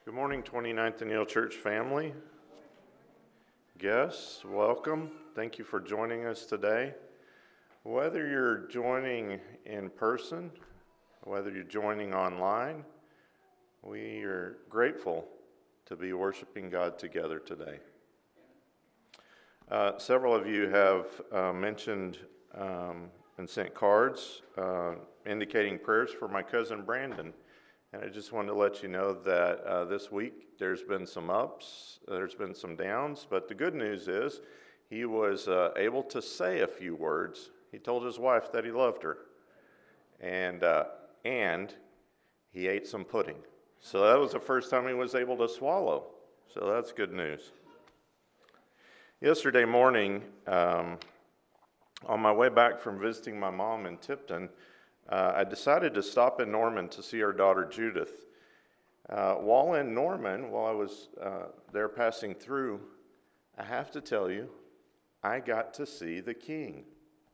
Good morning, 29th Annual Church family. Guests, welcome. Thank you for joining us today. Whether you're joining in person, whether you're joining online, we are grateful to be worshiping God together today. Several of you have mentioned and sent cards indicating prayers for my cousin Brandon. And I just wanted to let you know that this week there's been some ups, there's been some downs, but the good news is he was able to say a few words. He told his wife that he loved her, and he ate some pudding. So that was the first time he was able to swallow. So that's good news. Yesterday morning, on my way back from visiting my mom in Tipton, I decided to stop in Norman to see our daughter Judith. While in Norman, while I was there passing through, I have to tell you, I got to see the King.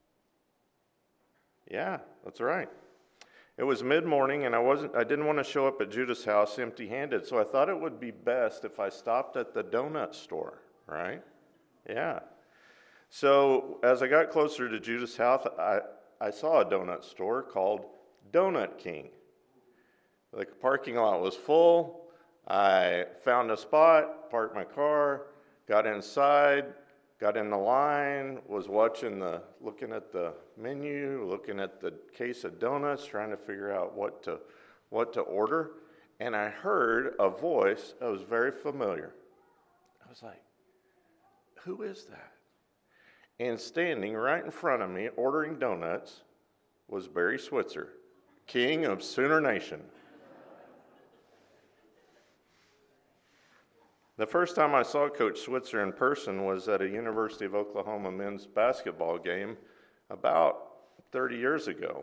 Yeah, that's right. It was mid-morning, and I didn't want to show up at Judith's house empty-handed, so I thought it would be best if I stopped at the donut store, right? Yeah. So as I got closer to Judith's house, I saw a donut store called Donut King. The parking lot was full. I found a spot, parked my car, got inside, got in the line, was looking at the menu, looking at the case of donuts, trying to figure out what to order. And I heard a voice that was very familiar. I was like, who is that? And standing right in front of me, ordering donuts, was Barry Switzer, King of Sooner Nation. The first time I saw Coach Switzer in person was at a University of Oklahoma men's basketball game about 30 years ago.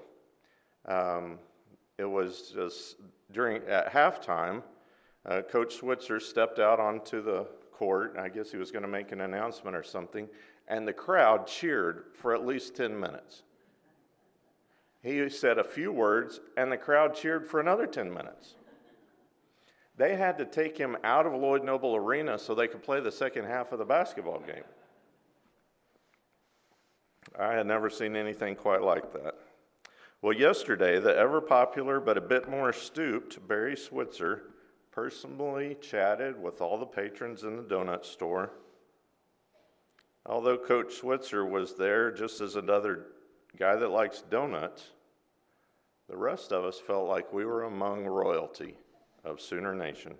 It was just at halftime, Coach Switzer stepped out onto the court. I guess he was going to make an announcement or something. And the crowd cheered for at least 10 minutes. He said a few words, and the crowd cheered for another 10 minutes. They had to take him out of Lloyd Noble Arena so they could play the second half of the basketball game. I had never seen anything quite like that. Well, yesterday, the ever-popular but a bit more stooped Barry Switzer personally chatted with all the patrons in the donut store. Although Coach Switzer was there just as another guy that likes donuts, the rest of us felt like we were among royalty of Sooner Nation.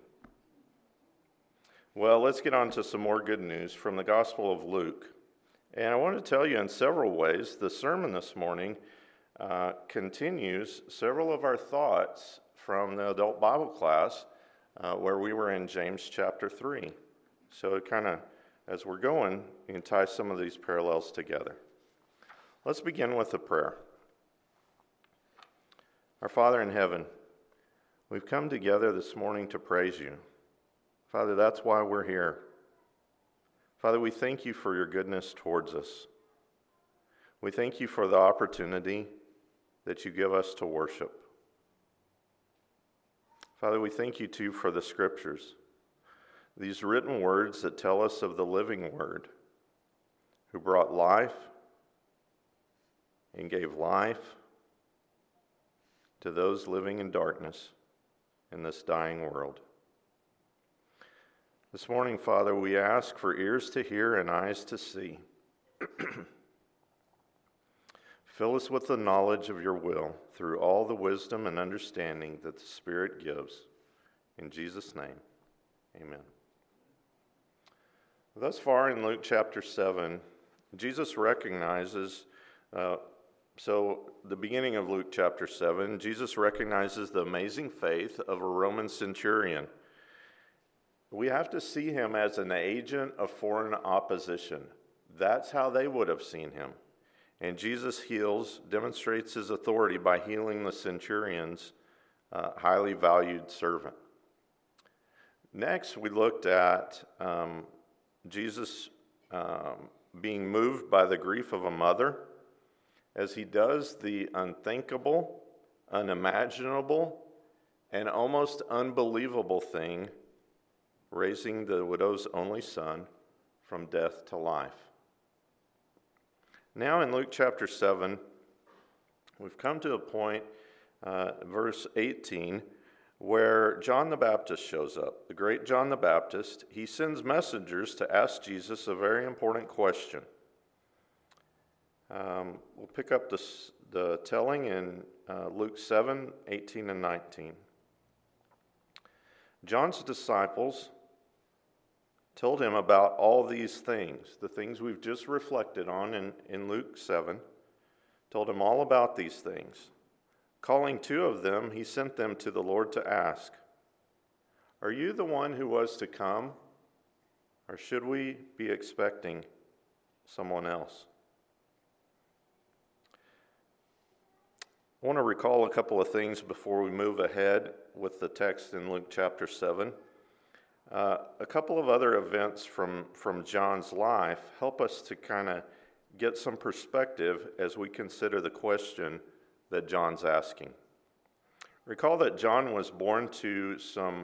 Well, let's get on to some more good news from the Gospel of Luke. And I want to tell you in several ways, the sermon this morning continues several of our thoughts from the adult Bible class where we were in James chapter 3. So it kind of, as we're going, you can tie some of these parallels together. Let's begin with a prayer. Our Father in heaven, we've come together this morning to praise you. Father, that's why we're here. Father, we thank you for your goodness towards us. We thank you for the opportunity that you give us to worship. Father, we thank you too for the scriptures. These written words that tell us of the living Word, who brought life and gave life to those living in darkness in this dying world. This morning, Father, we ask for ears to hear and eyes to see. Fill us with the knowledge of your will through all the wisdom and understanding that the Spirit gives. In Jesus' name, amen. Thus far in Luke chapter 7, Jesus recognizes, the beginning of Luke chapter 7, Jesus recognizes the amazing faith of a Roman centurion. We have to see him as an agent of foreign opposition. That's how they would have seen him. And Jesus demonstrates his authority by healing the centurion's highly valued servant. Next, we looked at Jesus being moved by the grief of a mother as he does the unthinkable, unimaginable, and almost unbelievable thing raising the widow's only son from death to life. Now in Luke chapter 7, we've come to a point, verse 18, where John the Baptist shows up. The great John the Baptist, he sends messengers to ask Jesus a very important question. We'll pick up the telling in Luke 7, 18 and 19. John's disciples told him about all these things, the things we've just reflected on in Luke 7, told him all about these things. Calling two of them, he sent them to the Lord to ask, "Are you the one who was to come, or should we be expecting someone else?" I want to recall a couple of things before we move ahead with the text in Luke chapter 7. A couple of other events from John's life help us to kind of get some perspective as we consider the question that John's asking. Recall that John was born to some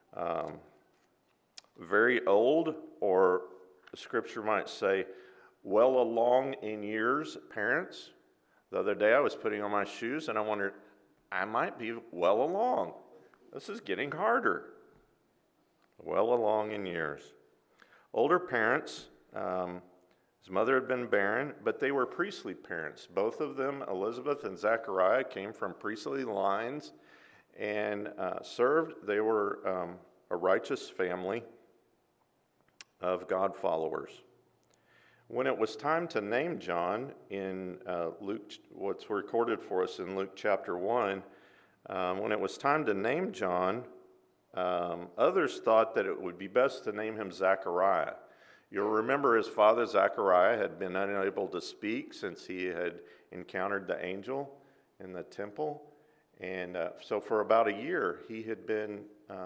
very old, or the scripture might say, well along in years parents. The other day I was putting on my shoes and I wondered, I might be well along. This is getting harder. Well along in years. Older parents, his mother had been barren, but they were priestly parents. Both of them, Elizabeth and Zechariah, came from priestly lines and served. They were a righteous family of God followers. When it was time to name John in Luke, what's recorded for us in Luke chapter 1, when it was time to name John, others thought that it would be best to name him Zechariah. You'll remember his father Zechariah had been unable to speak since he had encountered the angel in the temple. And so for about a year he had been,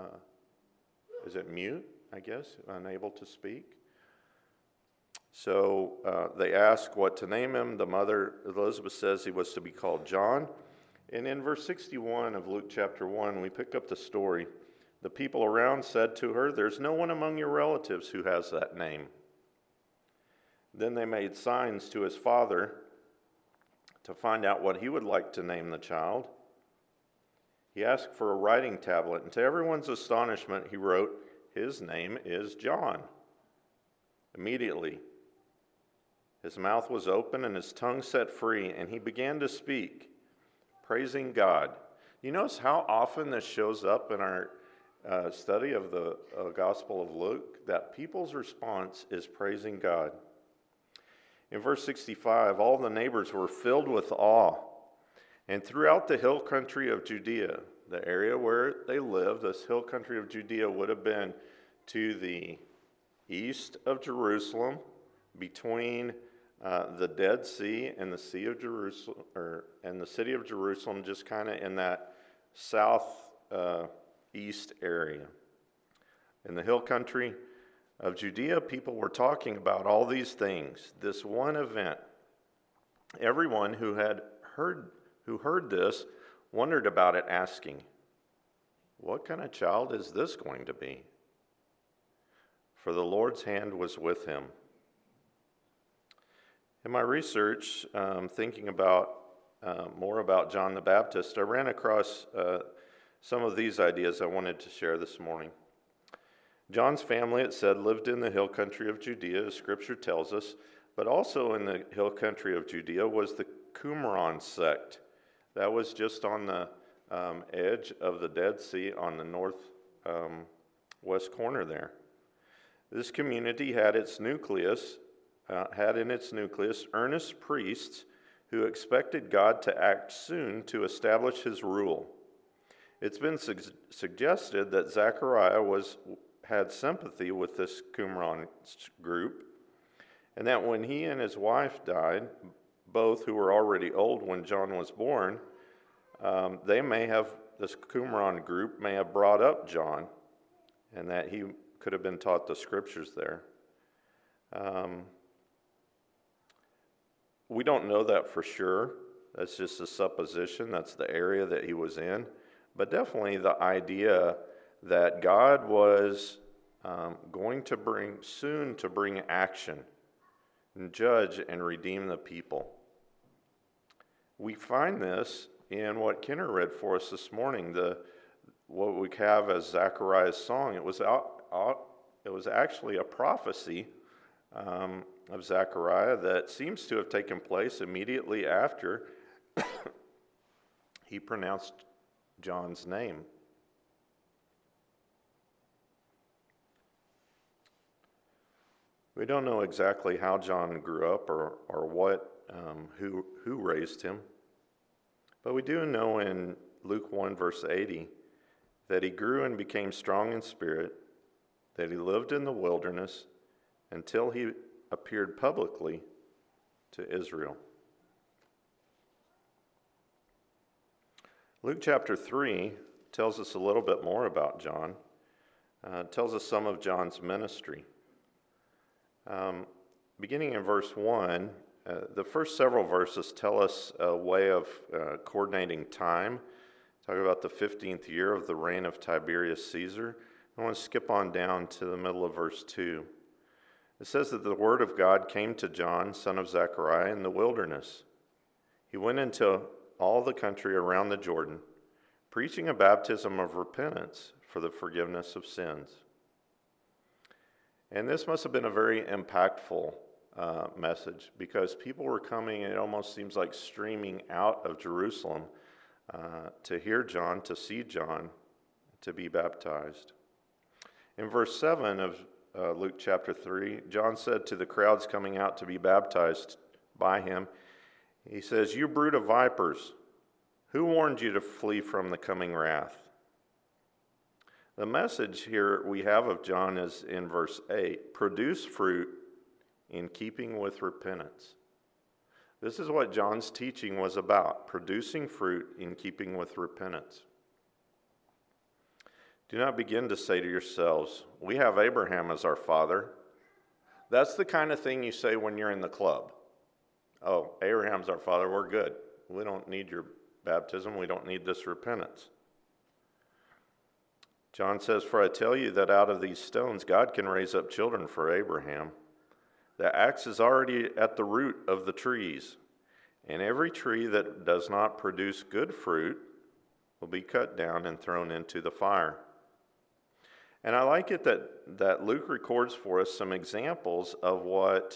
mute, I guess, unable to speak. So they ask what to name him. The mother, Elizabeth, says he was to be called John. And in verse 61 of Luke chapter 1, we pick up the story. The people around said to her, "There's no one among your relatives who has that name." Then they made signs to his father to find out what he would like to name the child. He asked for a writing tablet, and to everyone's astonishment, he wrote, "His name is John." Immediately, his mouth was open and his tongue set free, and he began to speak, praising God. You notice how often this shows up in our study of the Gospel of Luke, that people's response is praising God. In verse 65, all the neighbors were filled with awe, and throughout the hill country of Judea, the area where they lived, this hill country of Judea would have been to the east of Jerusalem, between the Dead Sea and the Sea of Jerusalem, and the city of Jerusalem, just kind of in that southeast area. In the hill country of Judea, people were talking about all these things, this one event. Everyone who heard this wondered about it, asking, "What kind of child is this going to be?" For the Lord's hand was with him. In my research, thinking about more about John the Baptist, I ran across some of these ideas I wanted to share this morning. John's family, it said, lived in the hill country of Judea, as Scripture tells us, but also in the hill country of Judea was the Qumran sect. That was just on the edge of the Dead Sea on the north west corner there. This community had in its nucleus earnest priests who expected God to act soon to establish his rule. It's been suggested that Zechariah had sympathy with this Qumran group, and that when he and his wife died, both who were already old when John was born, this Qumran group may have brought up John, and that he could have been taught the scriptures there. We don't know that for sure. That's just a supposition. That's the area that he was in. But definitely the idea that God was going to bring action and judge and redeem the people. We find this in what Kenner read for us this morning, what we have as Zechariah's song. It was actually a prophecy of Zechariah that seems to have taken place immediately after he pronounced John's name. We don't know exactly how John grew up or who raised him, but we do know in Luke 1 verse 80 that he grew and became strong in spirit, that he lived in the wilderness until he appeared publicly to Israel. Luke chapter 3 tells us a little bit more about John. It tells us some of John's ministry. Beginning in verse 1, the first several verses tell us a way of coordinating time. Talk about the 15th year of the reign of Tiberius Caesar. I want to skip on down to the middle of verse 2. It says that the word of God came to John, son of Zechariah, in the wilderness. He went into all the country around the Jordan, preaching a baptism of repentance for the forgiveness of sins. And this must have been a very impactful message, because people were coming, it almost seems like streaming out of Jerusalem to hear John, to see John, to be baptized. In verse 7 of Luke chapter 3, John said to the crowds coming out to be baptized by him, he says, "You brood of vipers, who warned you to flee from the coming wrath?" The message here we have of John is in verse 8, produce fruit in keeping with repentance. This is what John's teaching was about, producing fruit in keeping with repentance. Do not begin to say to yourselves, we have Abraham as our father. That's the kind of thing you say when you're in the club. Oh, Abraham's our father, we're good. We don't need your baptism, we don't need this repentance. John says, "For I tell you that out of these stones God can raise up children for Abraham. The axe is already at the root of the trees, and every tree that does not produce good fruit will be cut down and thrown into the fire." And I like it that Luke records for us some examples of what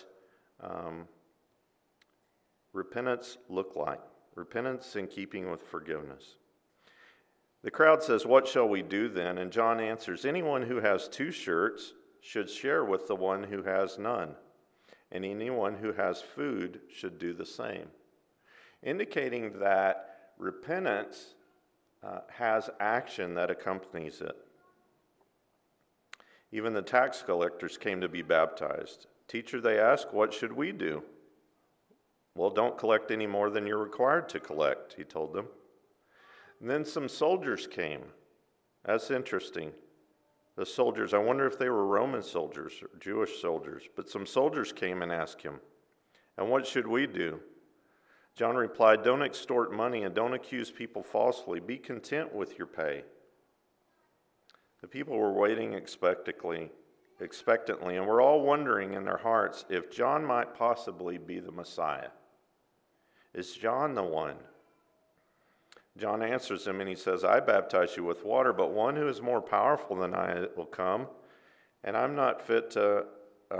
repentance looked like. Repentance in keeping with forgiveness. The crowd says, "What shall we do then?" And John answers, "Anyone who has 2 shirts should share with the one who has none, and anyone who has food should do the same," indicating that repentance has action that accompanies it. Even the tax collectors came to be baptized. "Teacher," they asked, "what should we do?" "Well, don't collect any more than you're required to collect," he told them. And then some soldiers came. That's interesting. The soldiers, I wonder if they were Roman soldiers or Jewish soldiers, but some soldiers came and asked him, "And what should we do?" John replied, "Don't extort money and don't accuse people falsely. Be content with your pay." The people were waiting expectantly, and were all wondering in their hearts if John might possibly be the Messiah. Is John the one? John answers him and he says, "I baptize you with water, but one who is more powerful than I will come, and I'm not fit to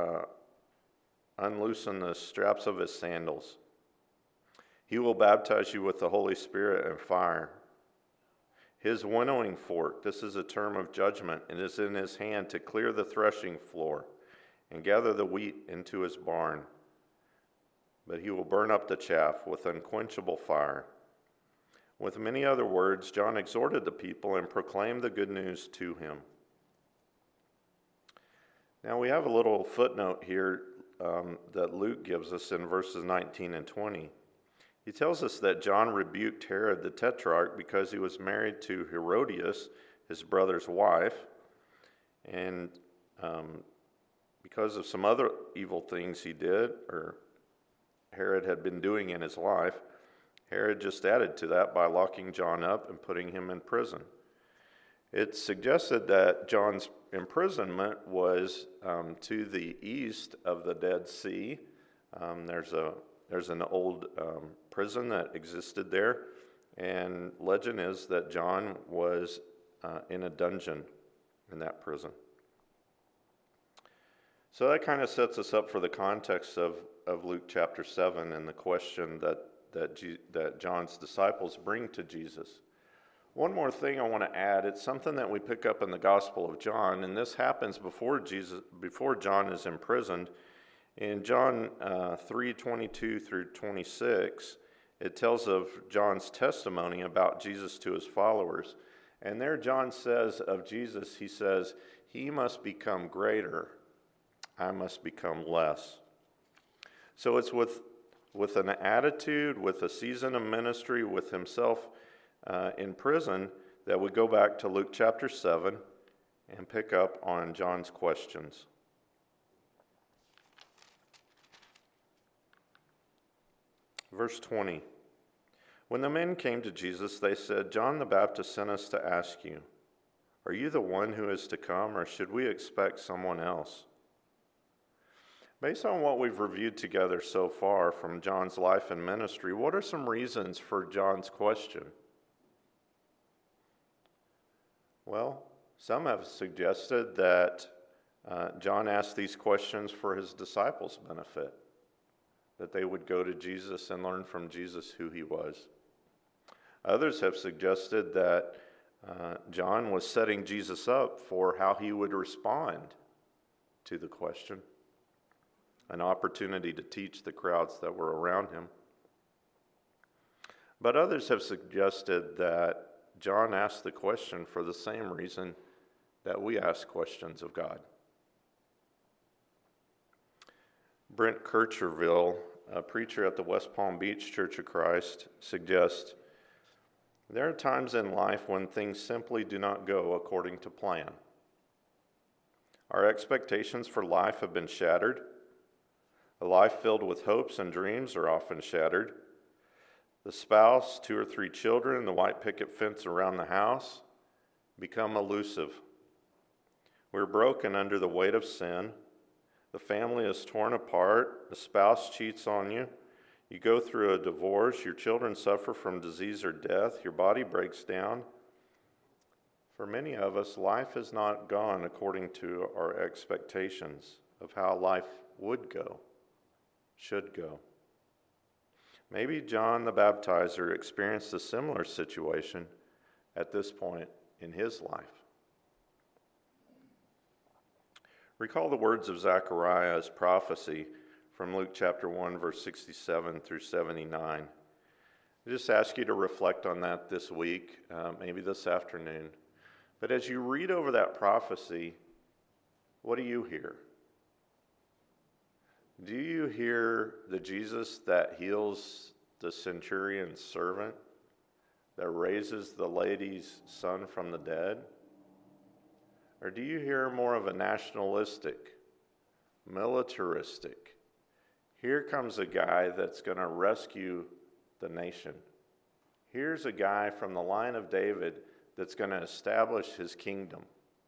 unloosen the straps of his sandals. He will baptize you with the Holy Spirit and fire. His winnowing fork," this is a term of judgment, "and is in his hand to clear the threshing floor and gather the wheat into his barn. But he will burn up the chaff with unquenchable fire." With many other words, John exhorted the people and proclaimed the good news to him. Now we have a little footnote here that Luke gives us in verses 19 and 20. He tells us that John rebuked Herod the Tetrarch because he was married to Herodias, his brother's wife, and because of some other evil things he did, or Herod had been doing in his life, Herod just added to that by locking John up and putting him in prison. It's suggested that John's imprisonment was to the east of the Dead Sea. There's an old prison that existed there, and legend is that John was in a dungeon in that prison. So that kind of sets us up for the context of Luke chapter 7 and the question that John's disciples bring to Jesus. One more thing I want to add, it's something that we pick up in the Gospel of John, and this happens before John is imprisoned. In John 3:22 through 26, it tells of John's testimony about Jesus to his followers. And there John says of Jesus, he says, "He must become greater, I must become less." So it's with an attitude, with a season of ministry, with himself in prison, that we go back to Luke chapter 7 and pick up on John's questions. Verse 20. When the men came to Jesus, they said, "John the Baptist sent us to ask you, are you the one who is to come, or should we expect someone else?" Based on what we've reviewed together so far from John's life and ministry, what are some reasons for John's question? Well, some have suggested that John asked these questions for his disciples' benefit, that they would go to Jesus and learn from Jesus who he was. Others have suggested that John was setting Jesus up for how he would respond to the question, an opportunity to teach the crowds that were around him. But others have suggested that John asked the question for the same reason that we ask questions of God. Brent Kircherville, a preacher at the West Palm Beach Church of Christ, suggests, there are times in life when things simply do not go according to plan. Our expectations for life have been shattered. A life filled with hopes and dreams are often shattered. The spouse, 2 or 3 children, the white picket fence around the house become elusive. We're broken under the weight of sin. The family is torn apart. The spouse cheats on you. You go through a divorce. Your children suffer from disease or death. Your body breaks down. For many of us, life has not gone according to our expectations of how life would go, should go. Maybe John the Baptizer experienced a similar situation at this point in his life. Recall the words of Zechariah's prophecy from Luke chapter 1, verse 67 through 79. I just ask you to reflect on that this week, maybe this afternoon. But as you read over that prophecy, what do you hear? Do you hear the Jesus that heals the centurion's servant, that raises the lady's son from the dead? Or do you hear more of a nationalistic, militaristic, here comes a guy that's going to rescue the nation. Here's a guy from the line of David that's going to establish his kingdom.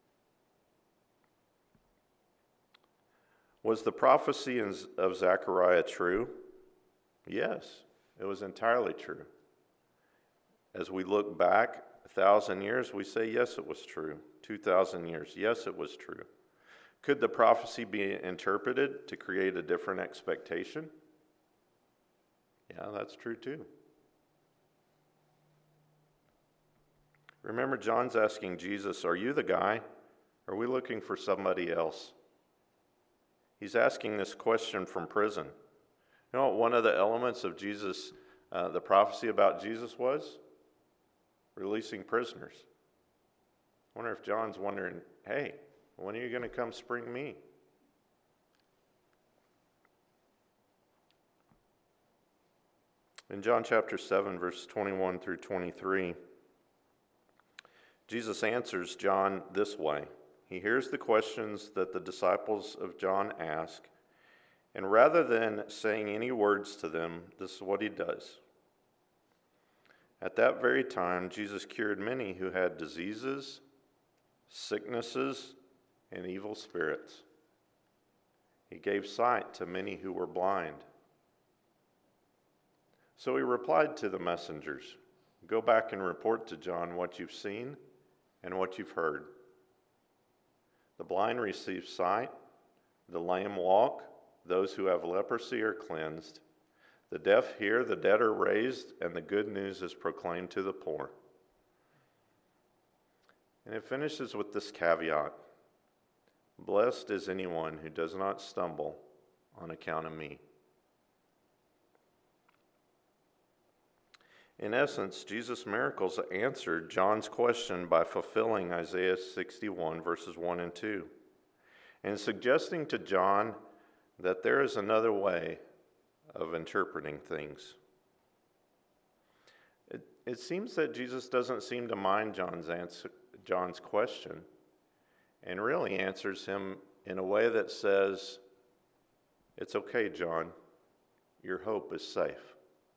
Was the prophecy of Zechariah true? Yes, it was entirely true. As we look back 1,000 years, we say, yes, it was true. 2,000 years, yes, it was true. Could the prophecy be interpreted to create a different expectation? Yeah, that's true too. Remember, John's asking Jesus, are you the guy? Are we looking for somebody else? He's asking this question from prison. You know what one of the elements of Jesus, the prophecy about Jesus was? Releasing prisoners. I wonder if John's wondering, hey, when are you going to come spring me? In John chapter 7, verse 21 through 23, Jesus answers John this way. He hears the questions that the disciples of John ask, and rather than saying any words to them, this is what he does. At that very time, Jesus cured many who had diseases sicknesses, and evil spirits. He gave sight to many who were blind. So he replied to the messengers, "Go back and report to John what you've seen and what you've heard. The blind receive sight, the lame walk, those who have leprosy are cleansed, the deaf hear, the dead are raised, and the good news is proclaimed to the poor." And it finishes with this caveat: "Blessed is anyone who does not stumble on account of me." In essence, Jesus' miracles answered John's question by fulfilling Isaiah 61, verses 1 and 2, and suggesting to John that there is another way of interpreting things. It seems that Jesus doesn't seem to mind John's question, and really answers him in a way that says, "It's okay, John, your hope is safe."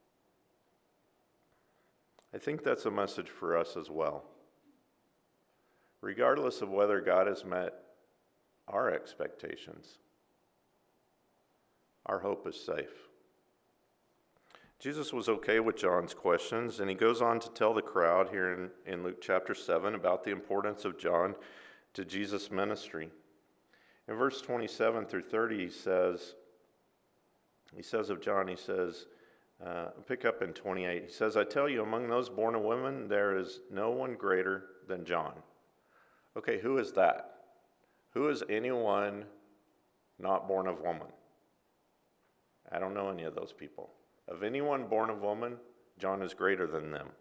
I think that's a message for us as well. Regardless of whether God has met our expectations, our hope is safe. Jesus was okay with John's questions, and he goes on to tell the crowd here in Luke chapter 7 about the importance of John to Jesus' ministry. In verse 27 through 30, he says of John, pick up in 28, he says, "I tell you, among those born of women, there is no one greater than John." Okay, who is that? Who is anyone not born of woman? I don't know any of those people. Of anyone born of woman, John is greater than them.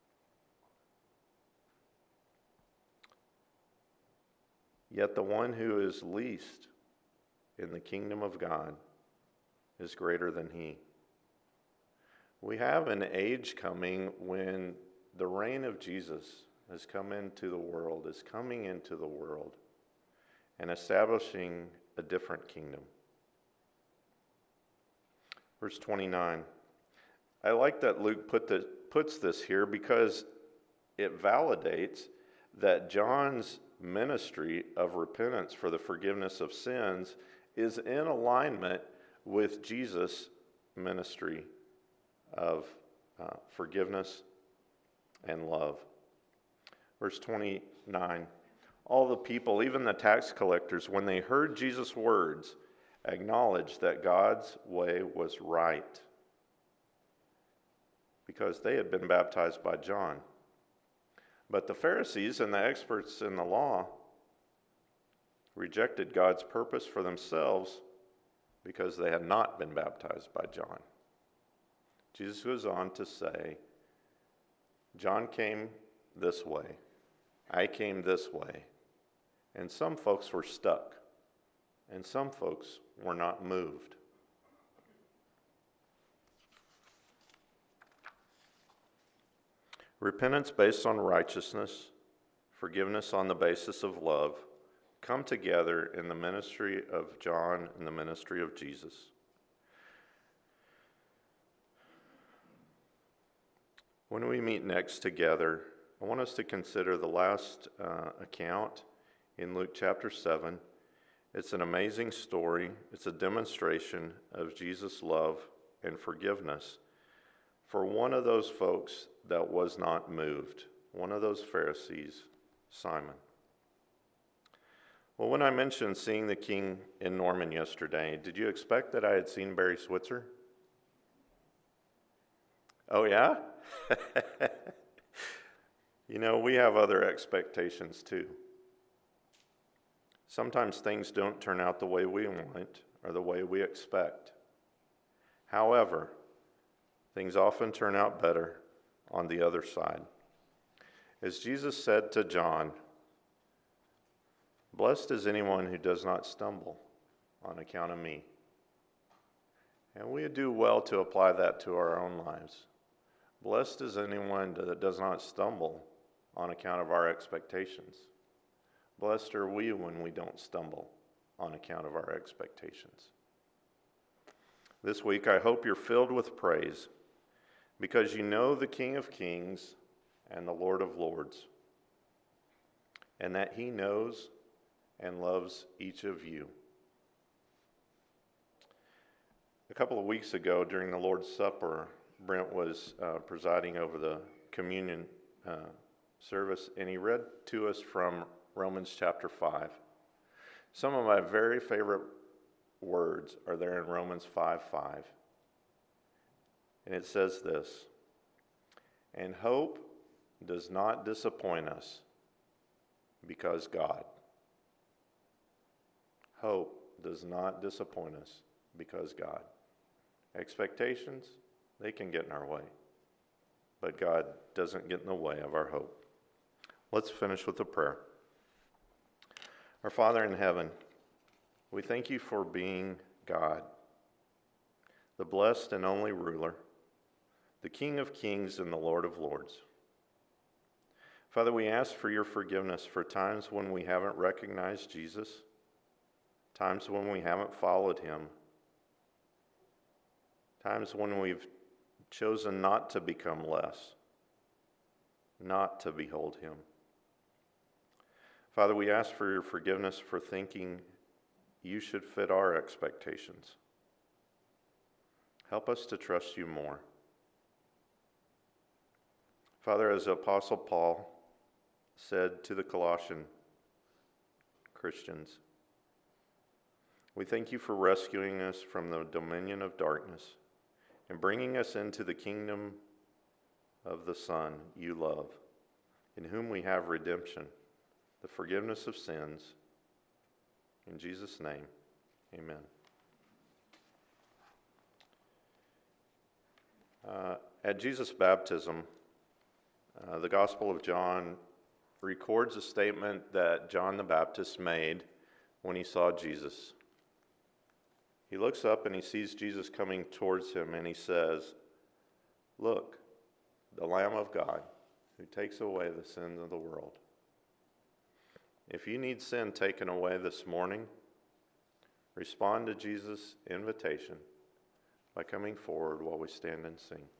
Yet the one who is least in the kingdom of God is greater than he. We have an age coming when the reign of Jesus is coming into the world, and establishing a different kingdom. Verse 29. I like that Luke puts this here because it validates that John's ministry of repentance for the forgiveness of sins is in alignment with Jesus' ministry of forgiveness and love. Verse 29, all the people, even the tax collectors, when they heard Jesus' words, acknowledged that God's way was right because they had been baptized by John. But the Pharisees and the experts in the law rejected God's purpose for themselves because they had not been baptized by John. Jesus goes on to say, John came this way, I came this way, and some folks were stuck, and some folks were not moved. Repentance based on righteousness, forgiveness on the basis of love, come together in the ministry of John and the ministry of Jesus. When we meet next together, I want us to consider the last account in Luke chapter 7. It's an amazing story. It's a demonstration of Jesus' love and forgiveness for one of those folks that was not moved, one of those Pharisees, Simon. Well, when I mentioned seeing the King in Norman yesterday, did you expect that I had seen Barry Switzer? Oh, yeah? You know, we have other expectations too. Sometimes things don't turn out the way we want or the way we expect. However, things often turn out better on the other side. As Jesus said to John, "Blessed is anyone who does not stumble on account of me." And we do well to apply that to our own lives. Blessed is anyone that does not stumble on account of our expectations. Blessed are we when we don't stumble on account of our expectations. This week, I hope you're filled with praise because you know the King of Kings and the Lord of Lords. and that He knows and loves each of you. A couple of weeks ago during the Lord's Supper, Brent was presiding over the communion service, and he read to us from Romans chapter 5. Some of my very favorite words are there in Romans 5:5. And it says this, "And hope does not disappoint us because God." Hope does not disappoint us because God. Expectations, they can get in our way, but God doesn't get in the way of our hope. Let's finish with a prayer. Our Father in heaven, we thank you for being God, the blessed and only ruler, the King of kings and the Lord of lords. Father, we ask for your forgiveness for times when we haven't recognized Jesus, times when we haven't followed him, times when we've chosen not to become less, not to behold him. Father, we ask for your forgiveness for thinking you should fit our expectations. Help us to trust you more. Father, as Apostle Paul said to the Colossian Christians, we thank you for rescuing us from the dominion of darkness and bringing us into the kingdom of the Son you love, in whom we have redemption, the forgiveness of sins. In Jesus' name, amen. At Jesus' baptism, the Gospel of John records a statement that John the Baptist made when he saw Jesus. He looks up and he sees Jesus coming towards him, and he says, "Look, the Lamb of God who takes away the sins of the world." If you need sin taken away this morning, respond to Jesus' invitation by coming forward while we stand and sing.